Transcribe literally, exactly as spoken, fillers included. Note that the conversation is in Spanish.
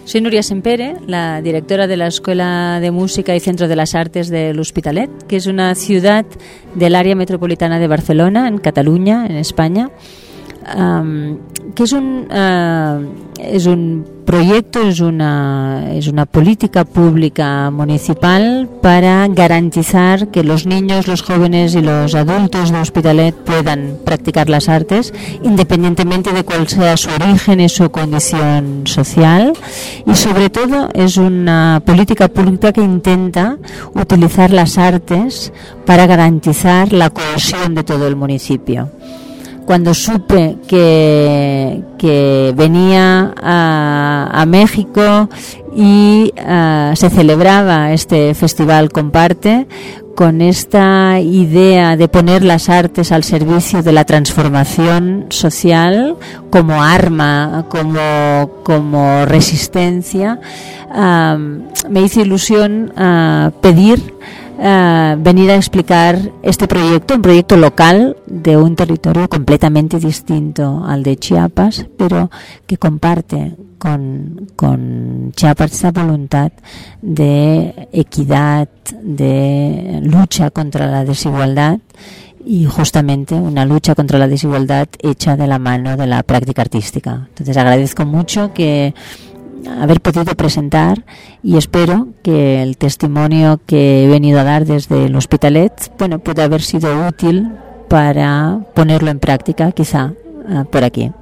Soy Núria Sempere, la directora de la Escuela de Música y Centro de las Artes de l'Hospitalet, que es una ciudad del área metropolitana de Barcelona, en Cataluña, en España, um, que es un, uh, es un proyecto, es una, es una política pública municipal para garantizar que los niños, los jóvenes y los adultos de Hospitalet puedan practicar las artes independientemente de cuál sea su origen y su condición social, y sobre todo es una política pública que intenta utilizar las artes para garantizar la cohesión de todo el municipio. Cuando supe que, que venía a, a México y uh, se celebraba este festival Comparte, con esta idea de poner las artes al servicio de la transformación social como arma, como, como resistencia, uh, me hizo ilusión uh, pedir Uh, venir a explicar este proyecto, un proyecto local de un territorio completamente distinto al de Chiapas, pero que comparte con, con Chiapas esa voluntad de equidad, de lucha contra la desigualdad, y justamente una lucha contra la desigualdad hecha de la mano de la práctica artística. Entonces agradezco mucho que haber podido presentar, y espero que el testimonio que he venido a dar desde el Hospitalet, bueno, pueda haber sido útil para ponerlo en práctica, quizá uh, por aquí.